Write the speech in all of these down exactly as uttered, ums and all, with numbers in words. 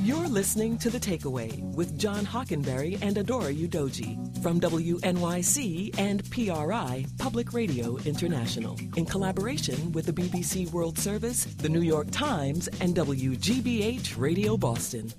You're listening to The Takeaway with John Hockenberry and Adora Udoji from W N Y C and P R I Public Radio International in collaboration with the B B C World Service, the New York Times, and W G B H Radio Boston.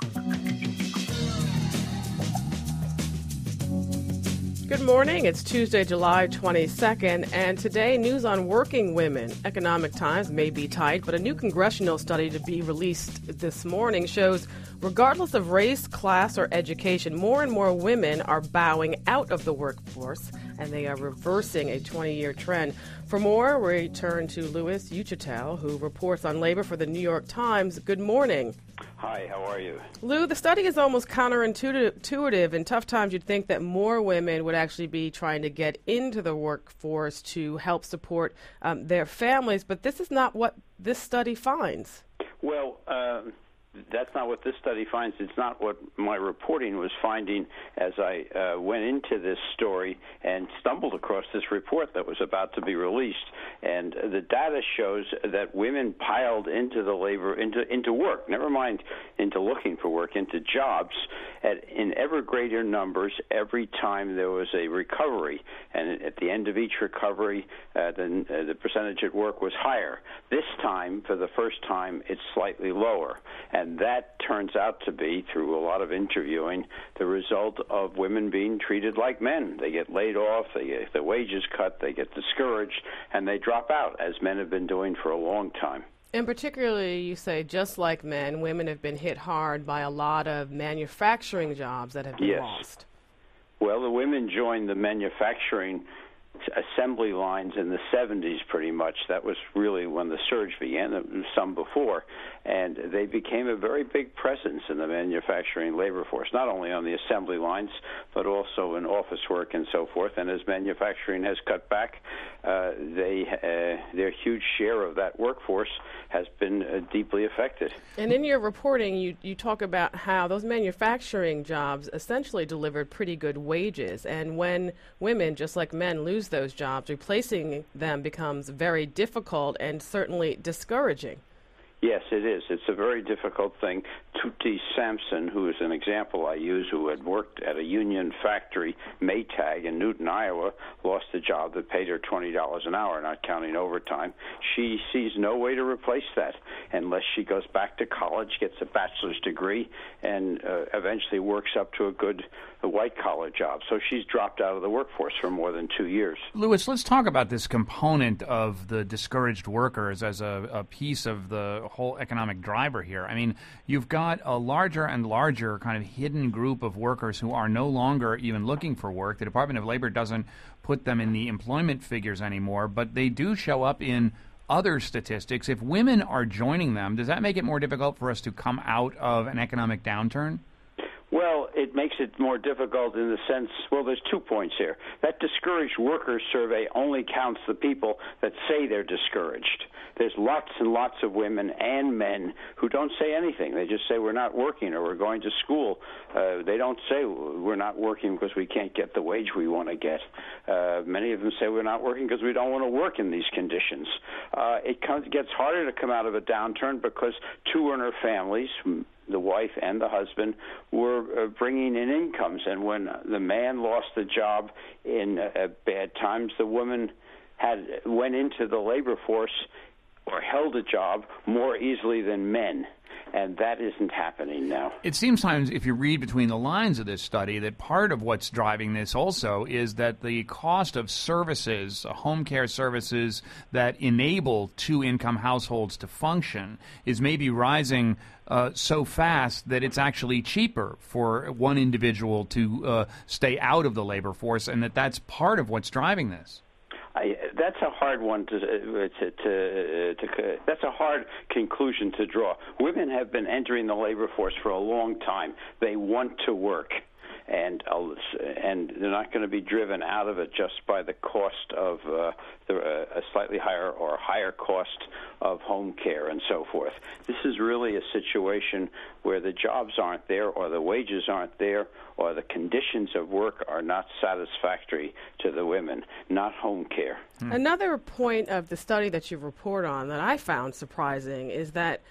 Good morning. It's Tuesday, July twenty-second, and today, news on working women. Economic times may be tight, but a new congressional study to be released this morning shows regardless of race, class, or education, more and more women are bowing out of the workforce, and they are reversing a twenty-year trend. For more, we turn to Louis Uchitel, who reports on labor for the New York Times. Good morning. Hi, how are you? Lou, the study is almost counterintuitive. In tough times, you'd think that more women would actually be trying to get into the workforce to help support um, their families, but this is not what this study finds. Well, um, that's not what this study finds. It's not what my reporting was finding as I uh, went into this story and stumbled across this report that was about to be released. And the data shows that women piled into the labor, into into work, never mind into looking for work, into jobs at, in ever greater numbers every time there was a recovery. And at the end of each recovery, uh, the, uh, the percentage at work was higher. This time, for the first time, it's slightly lower. And And that turns out to be, through a lot of interviewing, the result of women being treated like men. They get laid off, they get their wages cut, they get discouraged, and they drop out, as men have been doing for a long time. And particularly, you say, just like men, women have been hit hard by a lot of manufacturing jobs that have been yes. lost. Well, the women joined the manufacturing assembly lines in the seventies pretty much. That was really when the surge began, some before. And they became a very big presence in the manufacturing labor force, not only on the assembly lines, but also in office work and so forth. And as manufacturing has cut back, uh, they uh, their huge share of that workforce has been uh, deeply affected. And in your reporting, you, you talk about how those manufacturing jobs essentially delivered pretty good wages. And when women, just like men, lose those jobs, replacing them becomes very difficult and certainly discouraging. Yes, it is. It's a very difficult thing. Tuti Sampson, who is an example I use, who had worked at a union factory, Maytag, in Newton, Iowa, lost a job that paid her twenty dollars an hour, not counting overtime. She sees no way to replace that unless she goes back to college, gets a bachelor's degree, and uh, eventually works up to a good a white-collar job. So she's dropped out of the workforce for more than two years. Louis, let's talk about this component of the discouraged workers as a, a piece of the whole economic driver here. I mean, you've got a larger and larger kind of hidden group of workers who are no longer even looking for work. The Department of Labor doesn't put them in the employment figures anymore, but they do show up in other statistics. If women are joining them, does that make it more difficult for us to come out of an economic downturn? Well, it makes it more difficult in the sense, well, there's two points here. That discouraged workers survey only counts the people that say they're discouraged. There's lots and lots of women and men who don't say anything. They just say we're not working or we're going to school. Uh, they don't say we're not working because we can't get the wage we want to get. Uh, many of them say we're not working because we don't want to work in these conditions. Uh, it comes, gets harder to come out of a downturn because two-earner families, the wife and the husband, were uh, bringing in incomes. And when the man lost the job in uh, bad times, the woman had went into the labor force or held a job more easily than men. And that isn't happening now. It seems sometimes, if you read between the lines of this study, that part of what's driving this also is that the cost of services, home care services that enable two-income households to function, is maybe rising uh, so fast that it's actually cheaper for one individual to uh, stay out of the labor force, and that that's part of what's driving this. I, that's a hard one to, to, to, to, that's a hard conclusion to draw. Women have been entering the labor force for a long time. They want to work. And uh, and they're not going to be driven out of it just by the cost of uh, the, uh, a slightly higher or higher cost of home care and so forth. This is really a situation where the jobs aren't there, or the wages aren't there, or the conditions of work are not satisfactory to the women, not home care. Hmm. Another point of the study that you report on that I found surprising is that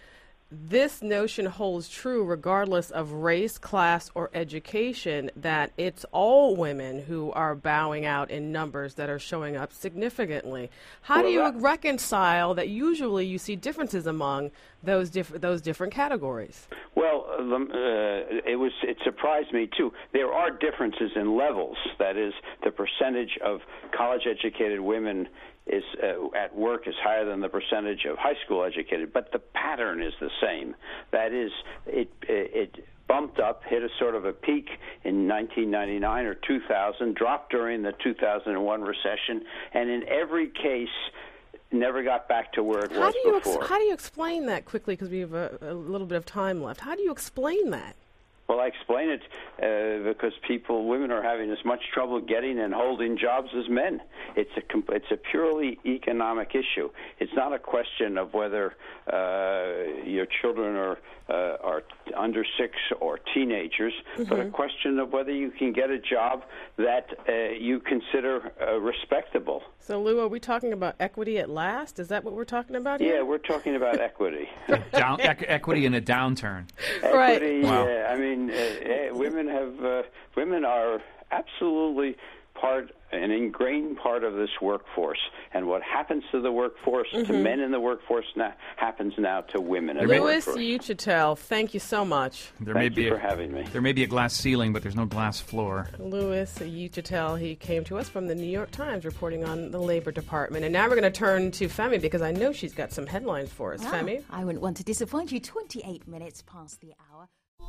this notion holds true regardless of race, class, or education, that it's all women who are bowing out in numbers that are showing up significantly. How well, do you that, reconcile that usually you see differences among those, diff- those different categories? Well, um, uh, it was it surprised me, too. There are differences in levels. That is, the percentage of college-educated women is uh, at work is higher than the percentage of high school educated, but the pattern is the same. That is, it it bumped up, hit a sort of a peak in nineteen ninety-nine or two thousand, dropped during the two thousand one recession, and in every case never got back to where it how was do you before. Ex- how do you explain that quickly, because we have a, a little bit of time left? How do you explain that? Well, I explain it uh, because people, women are having as much trouble getting and holding jobs as men. It's a it's a purely economic issue. It's not a question of whether uh, your children are uh, are under six or teenagers, mm-hmm. but a question of whether you can get a job that uh, you consider uh, respectable. So, Lou, are we talking about equity at last? Is that what we're talking about here? Yeah, we're talking about equity. Down, e- equity in a downturn. Equity, right. Wow. Uh, I mean, uh, uh, women have uh, women are absolutely part, an ingrained part of this workforce. And what happens to the workforce, mm-hmm. to men in the workforce, now, happens now to women in Louis the workforce. Uchitel, thank you so much. There Thank may you be for a, having me. There may be a glass ceiling, but there's no glass floor. Louis Uchitel, he came to us from the New York Times reporting on the Labor Department. And now we're going to turn to Femi, because I know she's got some headlines for us. Ah, Femi? I wouldn't want to disappoint you. twenty-eight minutes past the hour.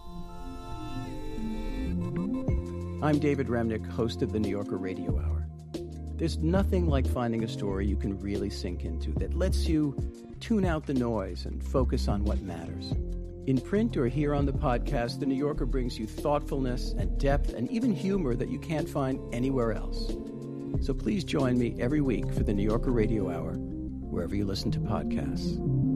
I'm David Remnick, host of the New Yorker Radio Hour. There's nothing like finding a story you can really sink into that lets you tune out the noise and focus on what matters. In print or here on the podcast, The New Yorker brings you thoughtfulness and depth and even humor that you can't find anywhere else. So please join me every week for the New Yorker Radio Hour, wherever you listen to podcasts.